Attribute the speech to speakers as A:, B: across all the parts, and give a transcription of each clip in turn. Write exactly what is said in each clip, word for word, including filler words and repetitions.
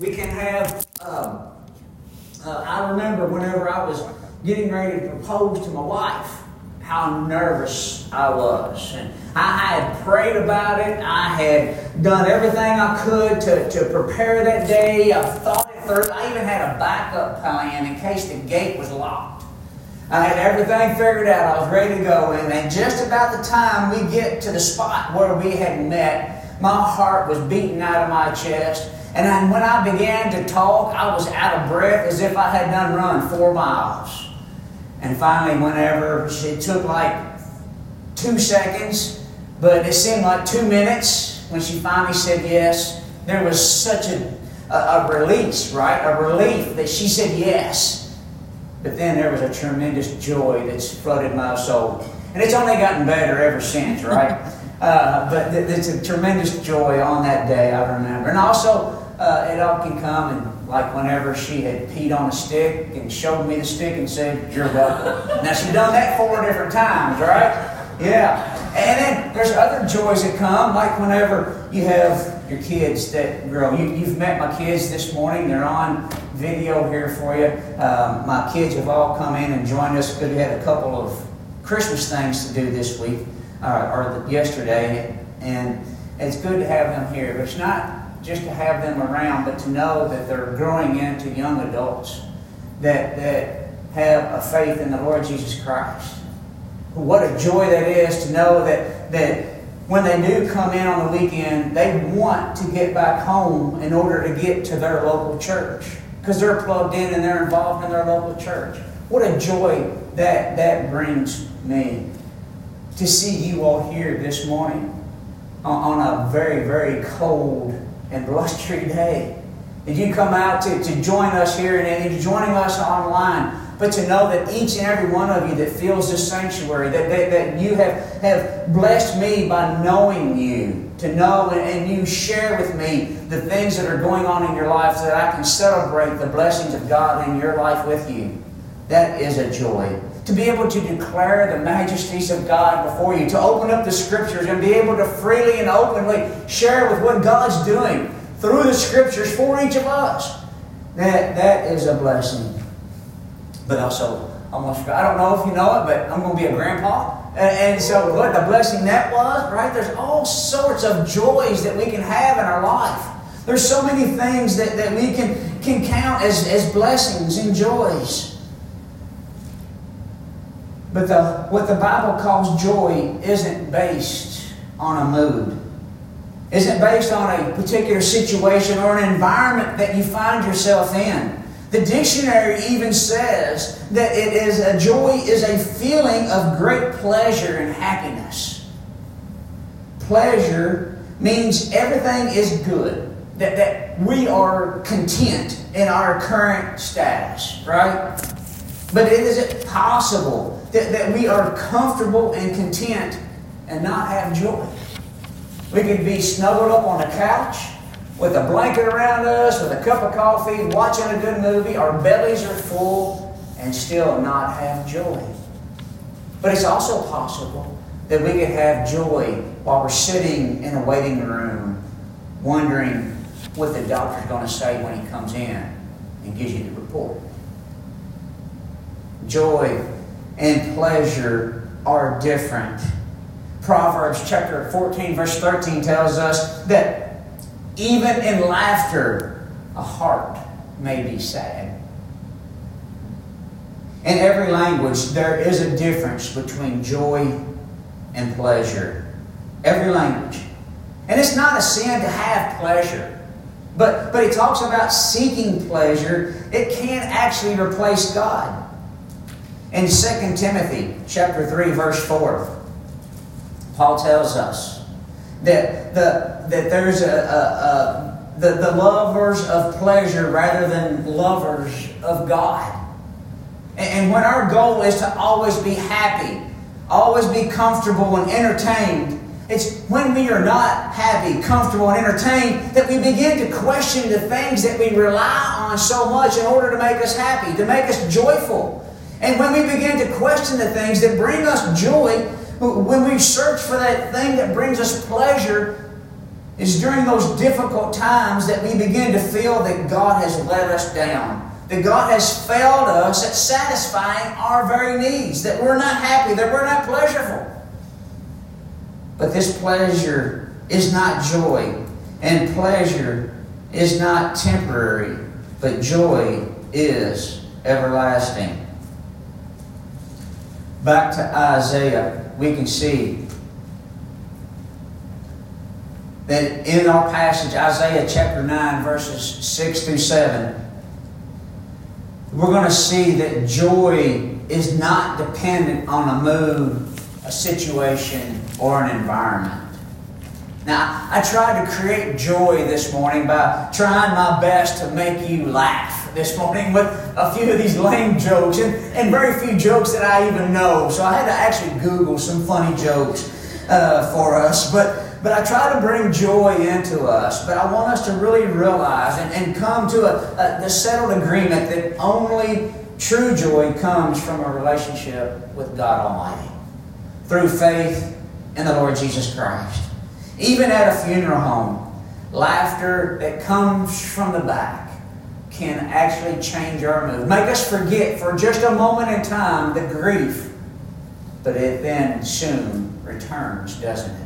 A: We can have, um, uh, I remember whenever I was getting ready to propose to my wife, how nervous I was. And I had prayed about it. I had done everything I could to, to prepare that day. I thought it through. I even had a backup plan in case the gate was locked. I had everything figured out. I was ready to go. And, and just about the time we get to the spot where we had met, my heart was beating out of my chest. And then when I began to talk, I was out of breath as if I had done run four miles. And finally, whenever, it took like two seconds, but it seemed like two minutes when she finally said yes. There was such a, a, a release, right? A relief that she said yes. But then there was a tremendous joy that's flooded my soul. And it's only gotten better ever since, right? uh, but it's a tremendous joy on that day, I remember. And also, uh, it all can come and like whenever she had peed on a stick and showed me the stick and said, "You're welcome." Now, she's done that four different times, right? Yeah. And then there's other joys that come, like whenever you have your kids that grow. You, you've met my kids this morning. They're on video here for you. Um, my kids have all come in and joined us because we had a couple of Christmas things to do this week, uh, or yesterday. And it's good to have them here. But it's not just to have them around, but to know that they're growing into young adults that, that have a faith in the Lord Jesus Christ. What a joy that is to know that, that when they do come in on the weekend, they want to get back home in order to get to their local church because they're plugged in and they're involved in their local church. What a joy that, that brings me to see you all here this morning on, on a very, very cold and blustery day. Did you come out to, to join us here and, and joining us online? But to know that each and every one of you that fills this sanctuary, that, that, that you have, have blessed me by knowing you, to know and, and you share with me the things that are going on in your life so that I can celebrate the blessings of God in your life with you. That is a joy. To be able to declare the majesties of God before you, to open up the Scriptures and be able to freely and openly share with what God's doing through the Scriptures for each of us. That, that is a blessing. But also, almost, I don't know if you know it, but I'm going to be a grandpa. And, and so what the blessing that was, right? There's all sorts of joys that we can have in our life. There's so many things that, that we can, can count as, as blessings and joys. But the, what the Bible calls joy isn't based on a mood. Isn't based on a particular situation or an environment that you find yourself in. The dictionary even says that it is a joy is a feeling of great pleasure and happiness. Pleasure means everything is good. That, that we are content in our current status, right? But is it possible that, that we are comfortable and content and not have joy? We could be snuggled up on the couch with a blanket around us, with a cup of coffee, watching a good movie. Our bellies are full and still not have joy. But it's also possible that we could have joy while we're sitting in a waiting room wondering what the doctor's going to say when he comes in and gives you the report. Joy and pleasure are different. Proverbs chapter fourteen verse thirteen tells us that even in laughter, a heart may be sad. In every language, there is a difference between joy and pleasure. Every language. And it's not a sin to have pleasure. But, but he talks about seeking pleasure. It can't actually replace God. In Second Timothy chapter three verse four, Paul tells us that the that there's a, a, a the, the lovers of pleasure rather than lovers of God. And, and when our goal is to always be happy, always be comfortable and entertained, it's when we are not happy, comfortable, and entertained that we begin to question the things that we rely on so much in order to make us happy, to make us joyful. And when we begin to question the things that bring us joy, when we search for that thing that brings us pleasure, It's during those difficult times that we begin to feel that God has let us down, that God has failed us at satisfying our very needs, that we're not happy, that we're not pleasurable. But this pleasure is not joy, and pleasure is not temporary, but joy is everlasting. Back to Isaiah, we can see that in our passage, Isaiah chapter nine, verses six through seven, we're going to see that joy is not dependent on a mood, a situation, or an environment. Now, I tried to create joy this morning by trying my best to make you laugh this morning with a few of these lame jokes and, and very few jokes that I even know. So I had to actually Google some funny jokes uh, for us. But, but I try to bring joy into us. But I want us to really realize and, and come to a, a the settled agreement that only true joy comes from a relationship with God Almighty through faith in the Lord Jesus Christ. Even at a funeral home, laughter that comes from the back can actually change our mood. Make us forget for just a moment in time the grief, but it then soon returns, doesn't it?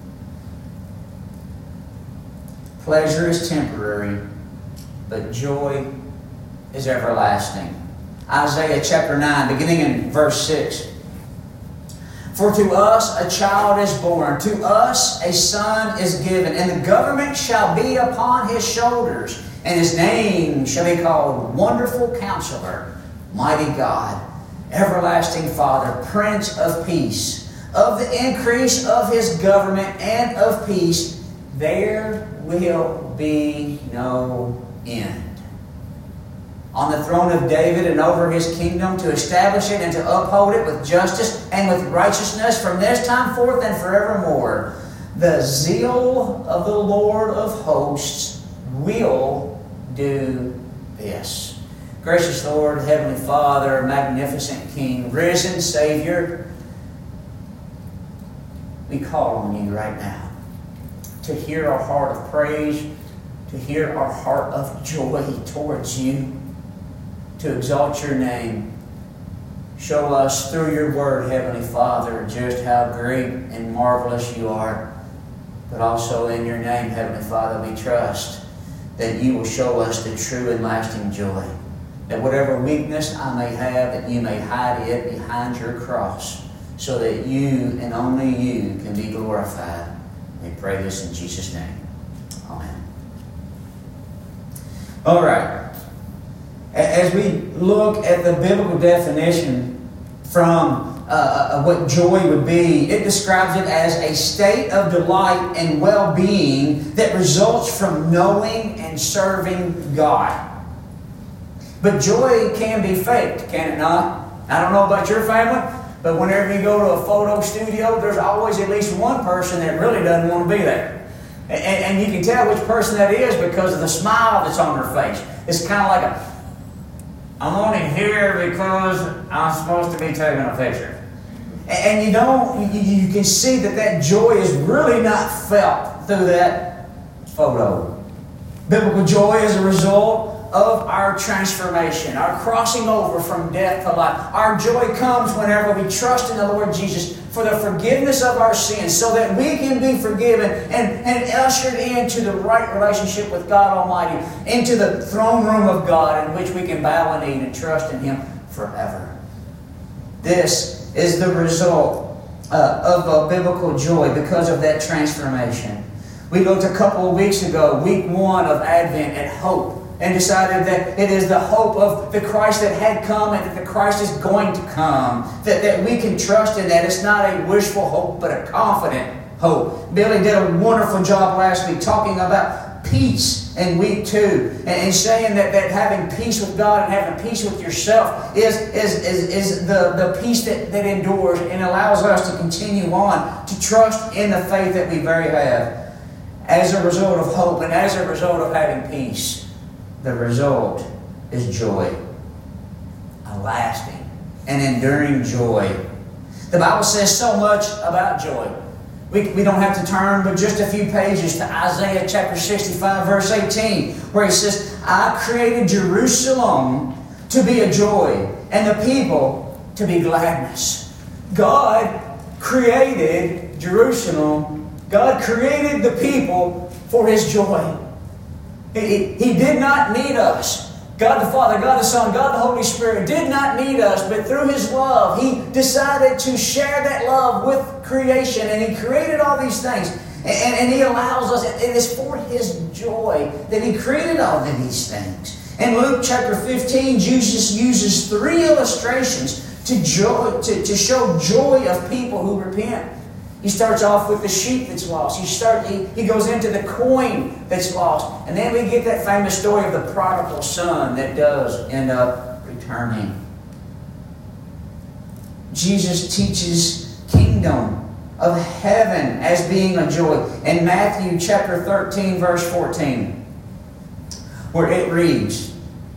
A: Pleasure is temporary, but joy is everlasting. Isaiah chapter nine, beginning in verse six. For to us a child is born, to us a son is given, and the government shall be upon his shoulders, and his name shall be called Wonderful Counselor, Mighty God, Everlasting Father, Prince of Peace. Of the increase of his government and of peace, there will be no end. On the throne of David and over his kingdom, to establish it and to uphold it with justice and with righteousness from this time forth and forevermore. The zeal of the Lord of hosts will do this. Gracious Lord, Heavenly Father, magnificent King, risen Savior, we call on you right now to hear our heart of praise, to hear our heart of joy towards you, to exalt your name. Show us through your word, Heavenly Father, just how great and marvelous you are. But also in your name, Heavenly Father, we trust that you will show us the true and lasting joy. That whatever weakness I may have, that you may hide it behind your cross, so that you and only you can be glorified. We pray this in Jesus' name. Amen. All right. As we look at the biblical definition from uh, what joy would be, it describes it as a state of delight and well-being that results from knowing and serving God. But joy can be faked, can it not? I don't know about your family, but whenever you go to a photo studio, there's always at least one person that really doesn't want to be there. And, and you can tell which person that is because of the smile that's on their face. It's kind of like a, I'm only here because I'm supposed to be taking a picture. And you don't, you, you can see that that joy is really not felt through that photo. Biblical joy is a result of our transformation, our crossing over from death to life. Our joy comes whenever we trust in the Lord Jesus for the forgiveness of our sins so that we can be forgiven and, and ushered into the right relationship with God Almighty, into the throne room of God in which we can bow and eat and trust in Him forever. This is the result uh, of a biblical joy because of that transformation. We looked a couple of weeks ago, week one of Advent, at hope, and decided that it is the hope of the Christ that had come and that the Christ is going to come. That, that we can trust in that. It's not a wishful hope, but a confident hope. Billy did a wonderful job last week talking about peace in week two. And, and saying that, that having peace with God and having peace with yourself is, is, is, is the, the peace that, that endures and allows us to continue on to trust in the faith that we very have. As a result of hope and as a result of having peace, the result is joy. A lasting and enduring joy. The Bible says so much about joy. We, we don't have to turn but just a few pages to Isaiah chapter sixty-five, verse eighteen, where he says, I created Jerusalem to be a joy, and the people to be gladness. God created Jerusalem. God created the people for His joy. He, he did not need us. God the Father, God the Son, God the Holy Spirit did not need us, but through His love, He decided to share that love with creation, and He created all these things. And, and He allows us, it is for His joy that He created all of these things. In Luke chapter fifteen, Jesus uses three illustrations to, joy, to, to show joy of people who repent. He starts off with the sheep that's lost. He, start, he, he goes into the coin that's lost. And then we get that famous story of the prodigal son that does end up returning. Jesus teaches kingdom of heaven as being a joy. In Matthew chapter thirteen, verse fourteen, where it reads,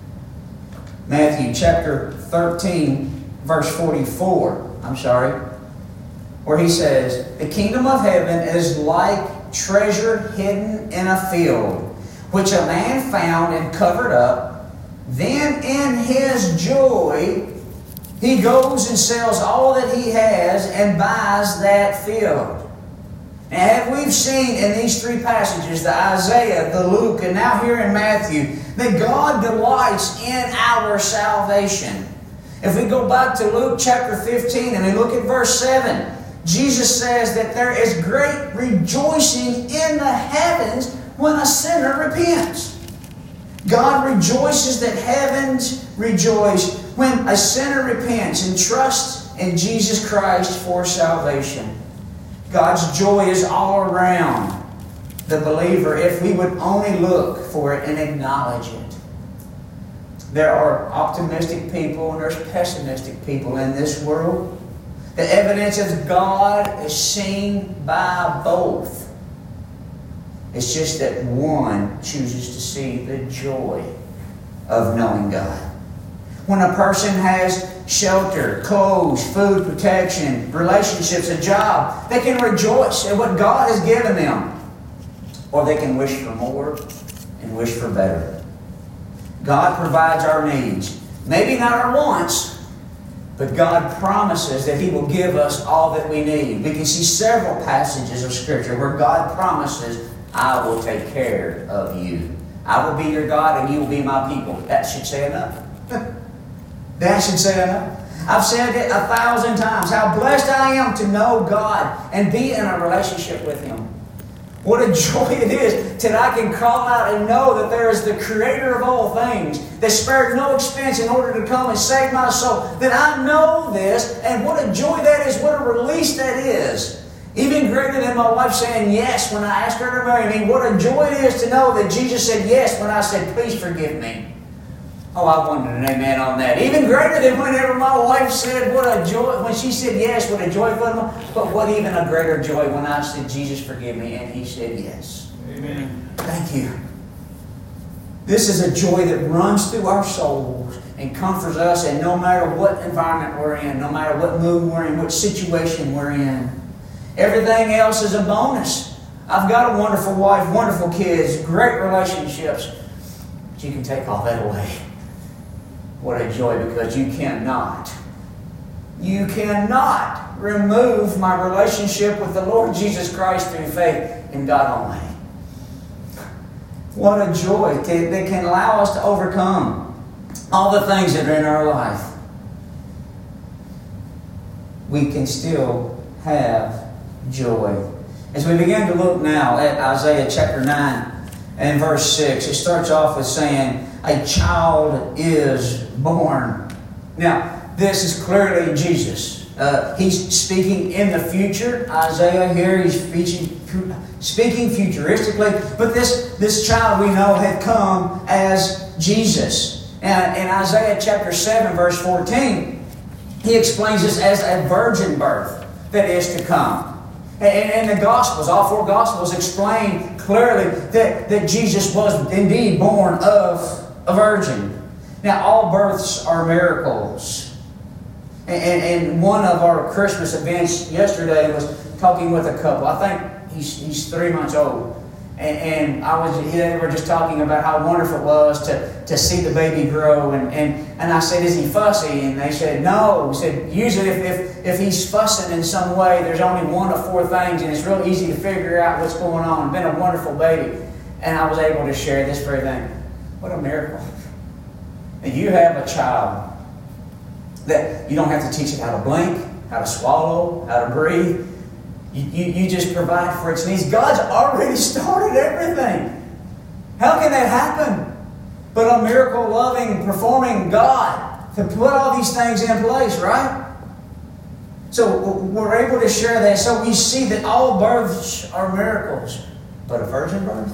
A: Matthew chapter thirteen, verse forty-four, I'm sorry, where he says, the kingdom of heaven is like treasure hidden in a field, which a man found and covered up. Then in his joy, he goes and sells all that he has and buys that field. And we've seen in these three passages, the Isaiah, the Luke, and now here in Matthew, that God delights in our salvation. If we go back to Luke chapter fifteen and we look at verse seven, Jesus says that there is great rejoicing in the heavens when a sinner repents. God rejoices that heavens rejoice when a sinner repents and trusts in Jesus Christ for salvation. God's joy is all around the believer if we would only look for it and acknowledge it. There are optimistic people and there's pessimistic people in this world. The evidence of God is seen by both. It's just that one chooses to see the joy of knowing God. When a person has shelter, clothes, food, protection, relationships, a job, they can rejoice at what God has given them. Or they can wish for more and wish for better. God provides our needs. Maybe not our wants, but God promises that He will give us all that we need. We can see several passages of Scripture where God promises, I will take care of you. I will be your God and you will be my people. That should say enough. That should say enough. I've said it a thousand times, how blessed I am to know God and be in a relationship with Him. What a joy it is that I can call out and know that there is the Creator of all things that spared no expense in order to come and save my soul. That I know this, and what a joy that is, what a release that is. Even greater than my wife saying yes when I asked her to marry me. What a joy it is to know that Jesus said yes when I said, please forgive me. Oh, I wanted an amen on that. Even greater than whenever my wife said, what a joy, when she said yes, what a joy for them. But what even a greater joy when I said, Jesus, forgive me, and He said yes.
B: Amen.
A: Thank you. This is a joy that runs through our souls and comforts us, and no matter what environment we're in, no matter what mood we're in, what situation we're in. Everything else is a bonus. I've got a wonderful wife, wonderful kids, great relationships. But you can take all that away. What a joy, because you cannot, you cannot remove my relationship with the Lord Jesus Christ through faith in God only. What a joy that can allow us to overcome all the things that are in our life. We can still have joy. As we begin to look now at Isaiah chapter nine and verse six, it starts off with saying, a child is born. Now, this is clearly Jesus. Uh, he's speaking in the future. Isaiah here, he's speaking, speaking futuristically. But this, this child we know had come as Jesus. And in Isaiah chapter seven, verse fourteen, he explains this as a virgin birth that is to come. And the Gospels, all four Gospels explain clearly that, that Jesus was indeed born of a virgin. Now, all births are miracles. And, and one of our Christmas events yesterday was talking with a couple. I think he's, he's three months old. And, and I was, they were just talking about how wonderful it was to, to see the baby grow. And, and, and I said, is he fussy? And they said, no. I said, usually if, if, if he's fussing in some way, there's only one of four things, and it's real easy to figure out what's going on. Been a wonderful baby. And I was able to share this very thing. What a miracle. And you have a child that you don't have to teach it how to blink, how to swallow, how to breathe. You, you, you just provide for its needs. God's already started everything. How can that happen? But a miracle-loving, performing God to put all these things in place, right? So we're able to share that. So we see that all births are miracles. But a virgin birth?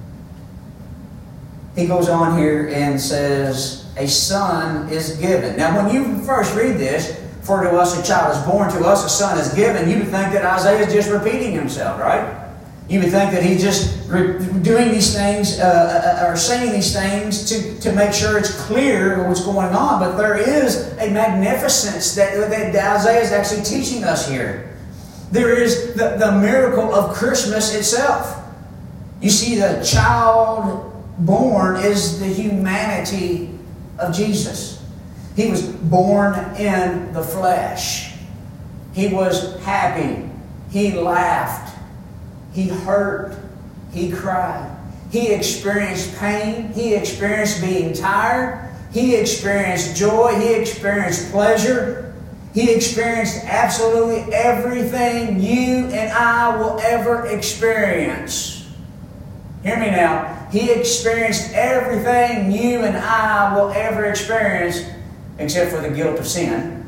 A: He goes on here and says, a son is given. Now when you first read this, for to us a child is born, to us a son is given, you would think that Isaiah is just repeating himself, right? You would think that he's just doing these things, uh, or saying these things to, to make sure it's clear what's going on. But there is a magnificence that, that Isaiah is actually teaching us here. There is the, the miracle of Christmas itself. You see, the child born is the humanity of Jesus. He was born in the flesh. He was happy. He laughed. He hurt. He cried. He experienced pain. He experienced being tired. He experienced joy. He experienced pleasure. He experienced absolutely everything you and I will ever experience. Hear me now. He experienced everything you and I will ever experience, except for the guilt of sin.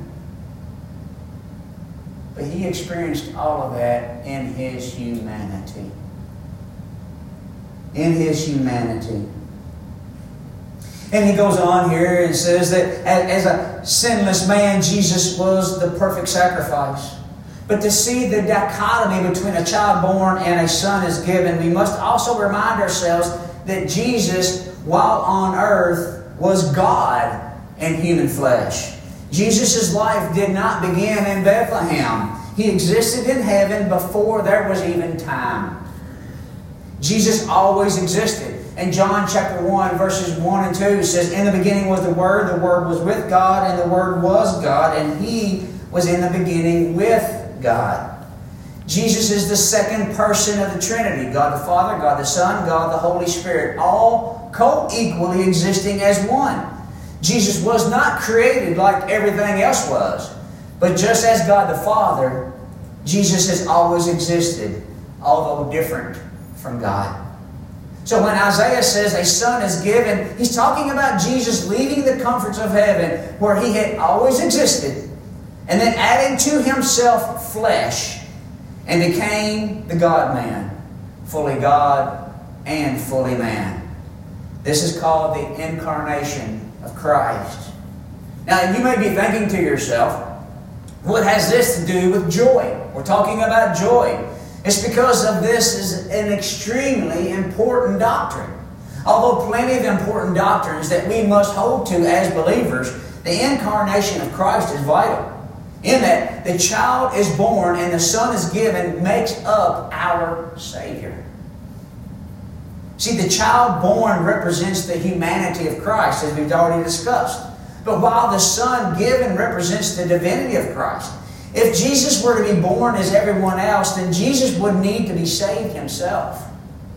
A: But He experienced all of that in His humanity. In His humanity. And he goes on here and says that as a sinless man, Jesus was the perfect sacrifice. But to see the dichotomy between a child born and a son is given, we must also remind ourselves that Jesus, while on earth, was God in human flesh. Jesus' life did not begin in Bethlehem. He existed in heaven before there was even time. Jesus always existed. In John chapter one, verses one and two, it says, in the beginning was the Word, the Word was with God, and the Word was God, and He was in the beginning with God. Jesus is the second person of the Trinity, God the Father, God the Son, God the Holy Spirit, all co-equally existing as one. Jesus was not created like everything else was, but just as God the Father, Jesus has always existed, although different from God. So when Isaiah says a son is given, he's talking about Jesus leaving the comforts of heaven where He had always existed, and then adding to Himself flesh, and became the God-man, fully God and fully man. This is called the incarnation of Christ. Now you may be thinking to yourself, what has this to do with joy? We're talking about joy. It's because of this is an extremely important doctrine. Although plenty of important doctrines that we must hold to as believers, the incarnation of Christ is vital. In that the child is born and the Son is given makes up our Savior. See, the child born represents the humanity of Christ, as we've already discussed. But while the Son given represents the divinity of Christ, if Jesus were to be born as everyone else, then Jesus would need to be saved Himself.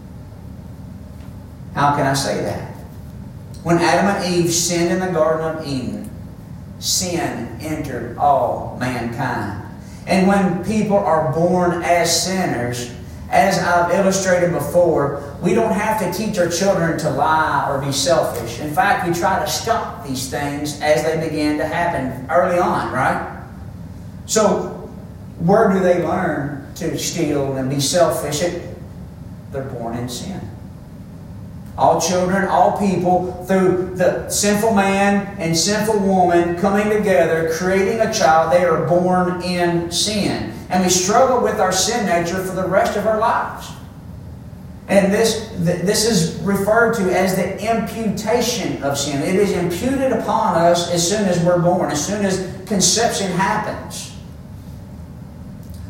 A: How can I say that? When Adam and Eve sinned in the Garden of Eden, sin entered all mankind. And when people are born as sinners, as I've illustrated before, we don't have to teach our children to lie or be selfish. In fact, we try to stop these things as they begin to happen early on, right? So, where do they learn to steal and be selfish? They're born in sin. All children, all people, through the sinful man and sinful woman coming together, creating a child, they are born in sin. And we struggle with our sin nature for the rest of our lives. And this, this is referred to as the imputation of sin. It is imputed upon us as soon as we're born, as soon as conception happens.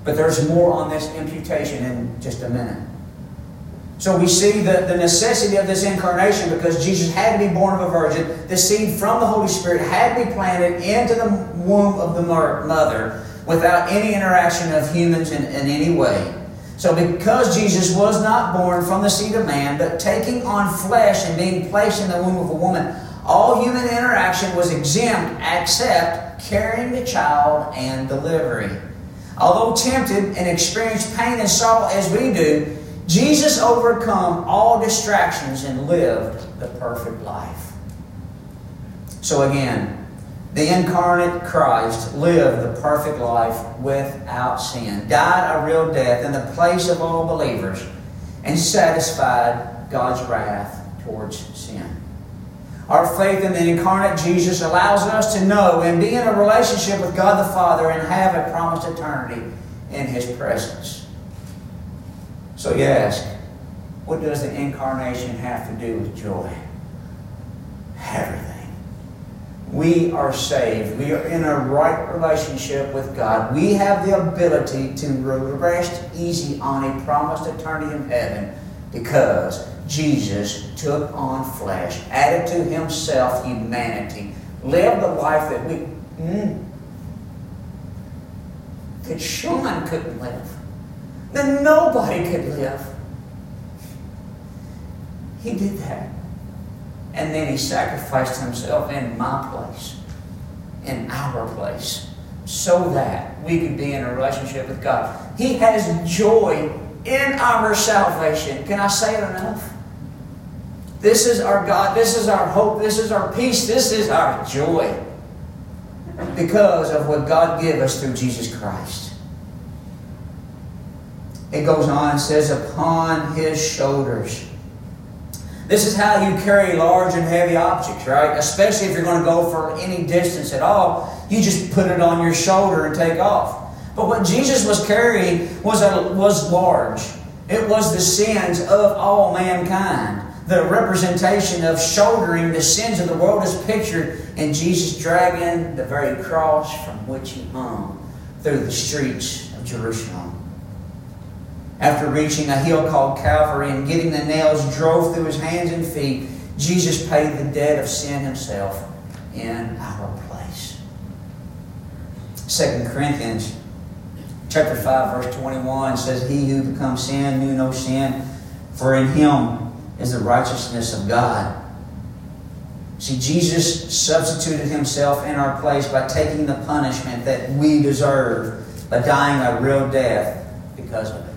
A: But there's more on this imputation in just a minute. So we see the, the necessity of this incarnation because Jesus had to be born of a virgin. The seed from the Holy Spirit had to be planted into the womb of the mother without any interaction of humans in, in any way. So because Jesus was not born from the seed of man, but taking on flesh and being placed in the womb of a woman, all human interaction was exempt except carrying the child and delivery. Although tempted and experienced pain and sorrow as we do, Jesus overcome all distractions and lived the perfect life. So again, the incarnate Christ lived the perfect life without sin, died a real death in the place of all believers, and satisfied God's wrath towards sin. Our faith in the incarnate Jesus allows us to know and be in a relationship with God the Father and have a promised eternity in His presence. So you ask, what does the incarnation have to do with joy? Everything. We are saved. We are in a right relationship with God. We have the ability to rest easy on a promised eternity in heaven because Jesus took on flesh, added to Himself humanity, lived the life that we mm, that Sean couldn't live, that nobody could live. He did that. And then He sacrificed Himself in my place, in our place, so that we could be in a relationship with God. He has joy in our salvation. Can I say it enough? This is our God. This is our hope. This is our peace. This is our joy. Because of what God gave us through Jesus Christ. It goes on and says, upon His shoulders. This is how you carry large and heavy objects, right? Especially if you're going to go for any distance at all. You just put it on your shoulder and take off. But what Jesus was carrying was, a, was large. It was the sins of all mankind. The representation of shouldering the sins of the world is pictured in Jesus dragging the very cross from which He hung through the streets of Jerusalem. After reaching a hill called Calvary and getting the nails drove through His hands and feet, Jesus paid the debt of sin Himself in our place. Second Corinthians chapter five, verse twenty-one says, He who becomes sin knew no sin, for in Him is the righteousness of God. See, Jesus substituted Himself in our place by taking the punishment that we deserve, by dying a real death because of it.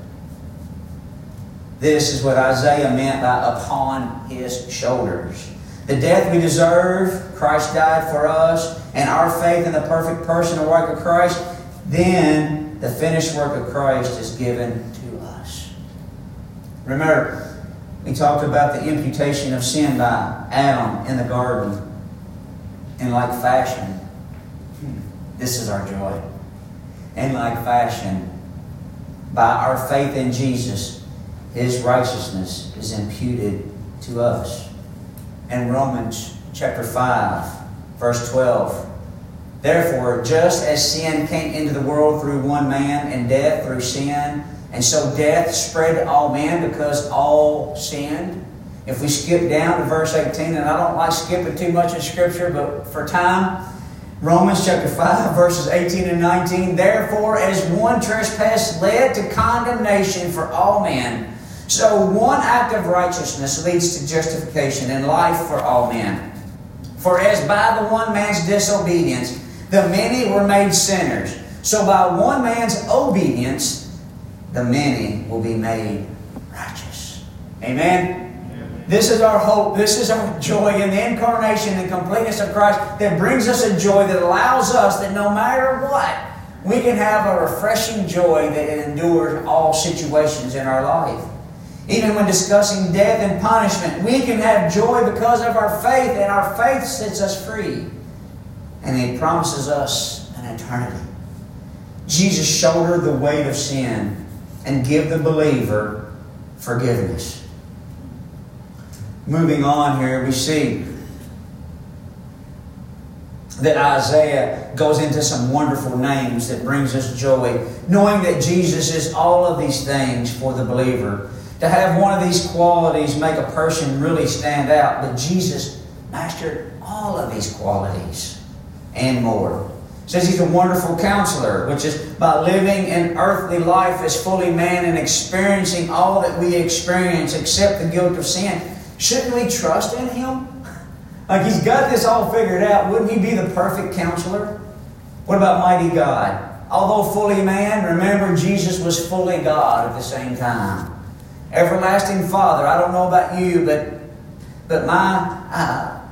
A: This is what Isaiah meant by upon His shoulders. The death we deserve, Christ died for us, and our faith in the perfect person and work of Christ, then the finished work of Christ is given to us. Remember, we talked about the imputation of sin by Adam in the garden. In like fashion, this is our joy. In like fashion, by our faith in Jesus, His righteousness is imputed to us. In Romans chapter five, verse twelve, therefore, just as sin came into the world through one man, and death through sin, and so death spread to all men because all sinned. If we skip down to verse eighteen, and I don't like skipping too much in Scripture, but for time, Romans chapter five, verses eighteen and nineteen, therefore, as one trespass led to condemnation for all men, so one act of righteousness leads to justification and life for all men. For as by the one man's disobedience, the many were made sinners, so by one man's obedience, the many will be made righteous. Amen? Amen. This is our hope. This is our joy in the incarnation and completeness of Christ that brings us a joy that allows us that no matter what, we can have a refreshing joy that endures all situations in our life. Even when discussing death and punishment, we can have joy because of our faith, and our faith sets us free. And He promises us an eternity. Jesus shouldered the weight of sin and give the believer forgiveness. Moving on here, we see that Isaiah goes into some wonderful names that brings us joy, knowing that Jesus is all of these things for the believer. To have one of these qualities make a person really stand out, but Jesus mastered all of these qualities and more. It says He's a wonderful counselor, which is by living an earthly life as fully man and experiencing all that we experience except the guilt of sin. Shouldn't we trust in Him? Like He's got this all figured out. Wouldn't He be the perfect counselor? What about mighty God? Although fully man, remember Jesus was fully God at the same time. Everlasting Father. I don't know about you, but but my uh,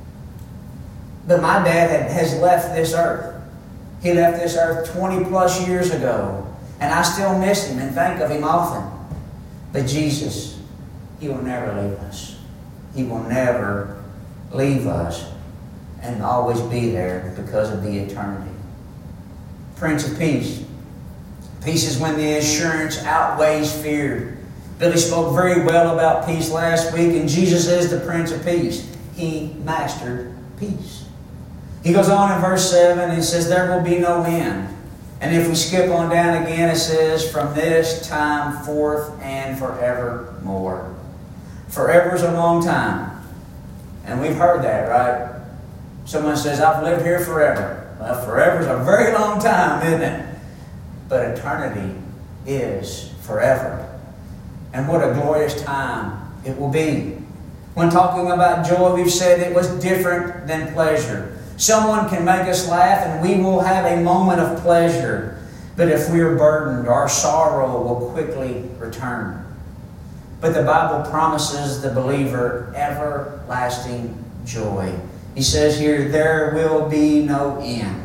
A: but my dad had, has left this earth. He left this earth twenty plus years ago, and I still miss Him and think of Him often. But Jesus, He will never leave us. He will never leave us and always be there because of the eternity. Prince of Peace. Peace is when the assurance outweighs fear. Billy spoke very well about peace last week, and Jesus is the Prince of Peace. He mastered peace. He goes on in verse seven and says, there will be no end. And if we skip on down again, it says, from this time forth and forevermore. Forever is a long time. And we've heard that, right? Someone says, I've lived here forever. Well, forever is a very long time, isn't it? But eternity is forever. And what a glorious time it will be. When talking about joy, we've said it was different than pleasure. Someone can make us laugh and we will have a moment of pleasure. But if we are burdened, our sorrow will quickly return. But the Bible promises the believer everlasting joy. He says here, there will be no end.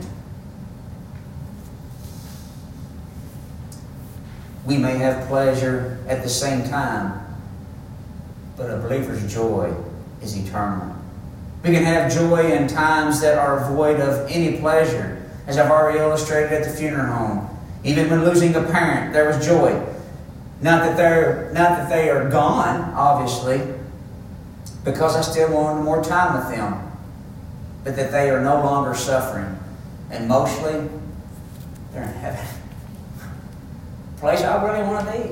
A: We may have pleasure at the same time, but a believer's joy is eternal. We can have joy in times that are void of any pleasure, as I've already illustrated at the funeral home. Even when losing a parent, there was joy. Not that they're not that they are gone, obviously, because I still wanted more time with them, but that they are no longer suffering, and mostly they're in heaven. Place I really want to be.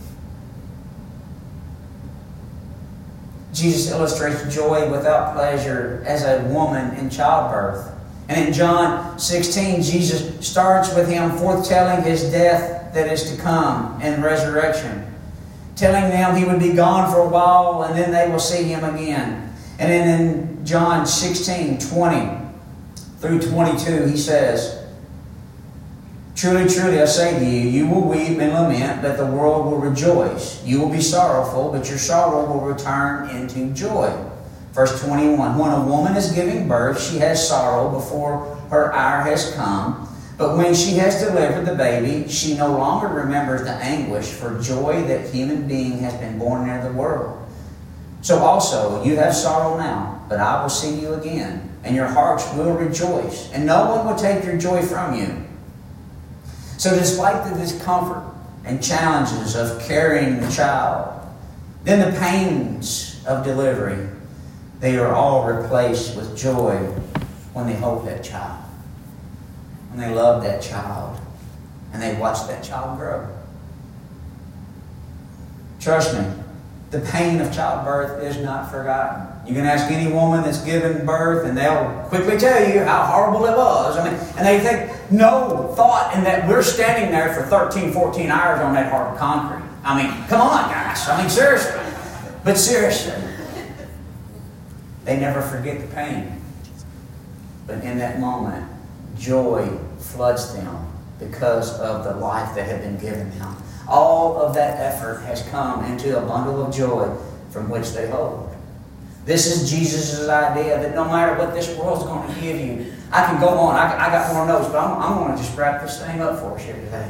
A: Jesus illustrates joy without pleasure as a woman in childbirth. And in John sixteen, Jesus starts with Him foretelling His death that is to come and resurrection. Telling them He would be gone for a while and then they will see Him again. And then in John sixteen, twenty through twenty-two, He says, truly, truly, I say to you, you will weep and lament, but the world will rejoice. You will be sorrowful, but your sorrow will return into joy. Verse twenty-one, when a woman is giving birth, she has sorrow before her hour has come. But when she has delivered the baby, she no longer remembers the anguish for joy that human being has been born into the world. So also, you have sorrow now, but I will see you again, and your hearts will rejoice, and no one will take your joy from you. So despite the discomfort and challenges of carrying the child, then the pains of delivery, they are all replaced with joy when they hold that child, when they love that child, and they watch that child grow. Trust me, the pain of childbirth is not forgotten. You can ask any woman that's given birth and they'll quickly tell you how horrible it was. I mean, and they think no thought in that we're standing there for thirteen, fourteen hours on that hard concrete. I mean, come on, guys. I mean, seriously. But seriously, they never forget the pain. But in that moment, joy floods them because of the life that had been given them. All of that effort has come into a bundle of joy from which they hold. This is Jesus' idea that no matter what this world's going to give you, I can go on. I, I got more notes, but I'm, I'm going to just wrap this thing up for us here today.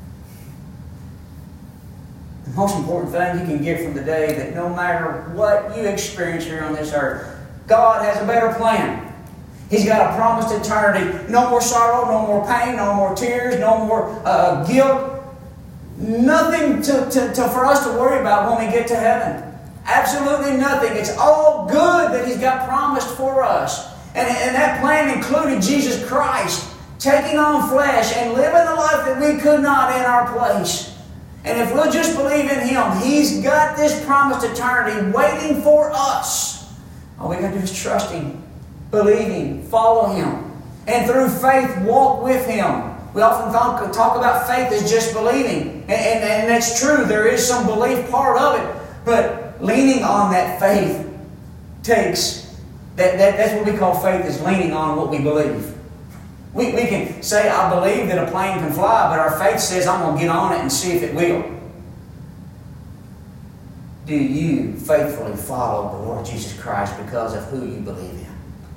A: The most important thing you can get from today, that no matter what you experience here on this earth, God has a better plan. He's got a promised eternity. No more sorrow, no more pain, no more tears, no more uh, guilt. Nothing to, to, to, for us to worry about when we get to heaven. Absolutely nothing. It's all good that He's got promised for us. And, and that plan included Jesus Christ taking on flesh and living the life that we could not in our place. And if we'll just believe in Him, He's got this promised eternity waiting for us. All we got to do is trust Him, believe Him, follow Him, and through faith walk with Him. We often talk, talk about faith as just believing. And, and, and that's true. There is some belief part of it. But leaning on that faith takes, that, that, that's what we call faith, is leaning on what we believe. We, we can say, I believe that a plane can fly, but our faith says, I'm going to get on it and see if it will. Do you faithfully follow the Lord Jesus Christ because of who you believe in?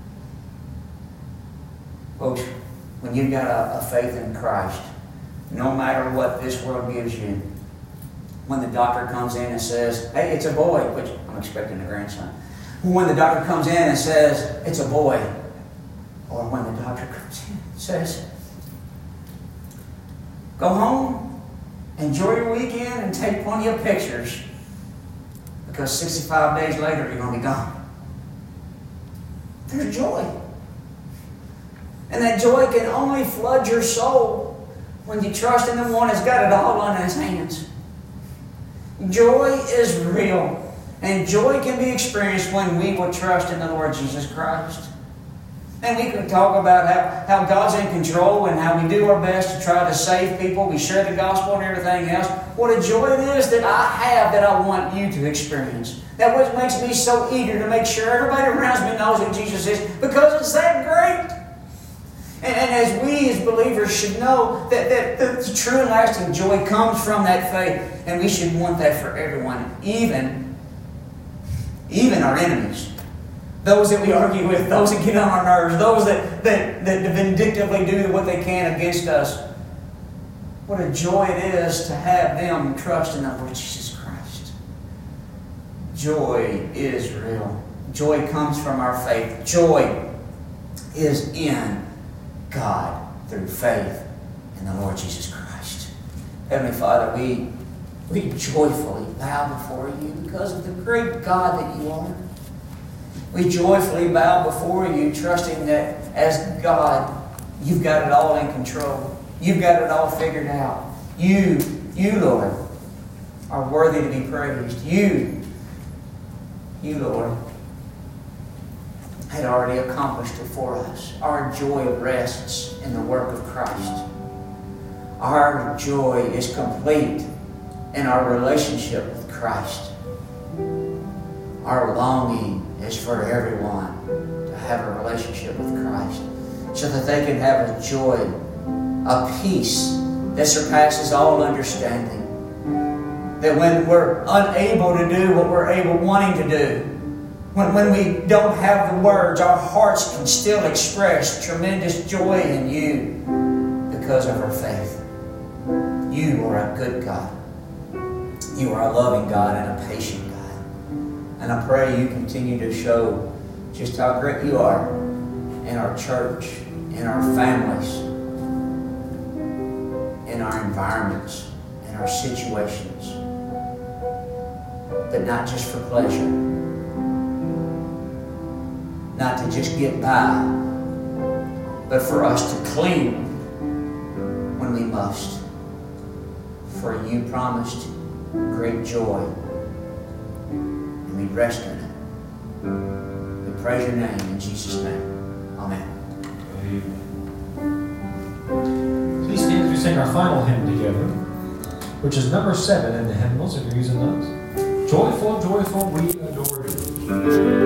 A: Folks, when you've got a, a faith in Christ, no matter what this world gives you, when the doctor comes in and says, hey, it's a boy, which I'm expecting a grandson. When the doctor comes in and says, it's a boy, or when the doctor comes in and says, go home, enjoy your weekend, and take plenty of pictures, because sixty-five days later you're going to be gone. There's joy. And that joy can only flood your soul when you trust in the one who's got it all in His hands. Joy is real. And joy can be experienced when we will trust in the Lord Jesus Christ. And we can talk about how, how God's in control and how we do our best to try to save people. We share the gospel and everything else. What a joy it is that I have that I want you to experience. That what makes me so eager to make sure everybody around me knows who Jesus is, because it's that great. And, and as we as believers should know that, that, that the true and lasting joy comes from that faith. And we should want that for everyone, even, even our enemies. Those that we argue with, those that get on our nerves, those that, that, that vindictively do what they can against us. What a joy it is to have them trust in the Lord Jesus Christ. Joy is real. Joy comes from our faith. Joy is in God through faith in the Lord Jesus Christ. Heavenly Father, we, we joyfully bow before you because of the great God that you are. We joyfully bow before you, trusting that as God, you've got it all in control. You've got it all figured out. You, you, Lord, are worthy to be praised. You, you, Lord, had already accomplished it for us. Our joy rests in the work of Christ. Our joy is complete in our relationship with Christ. Our longing is for everyone to have a relationship with Christ, so that they can have a joy, a peace that surpasses all understanding. That when we're unable to do what we're able wanting to do, when, when we don't have the words, our hearts can still express tremendous joy in you because of our faith. You are a good God. You are a loving God and a patient God. And I pray you continue to show just how great you are in our church, in our families, in our environments, in our situations. But not just for pleasure. Not to just get by. But for us to cling when we must. For you promised great joy. We rest in it. We praise your name in Jesus' name. Amen.
B: Amen. Please stand as we sing our final hymn together, which is number seven in the hymnals, if you're using those. Joyful, joyful, we adore you.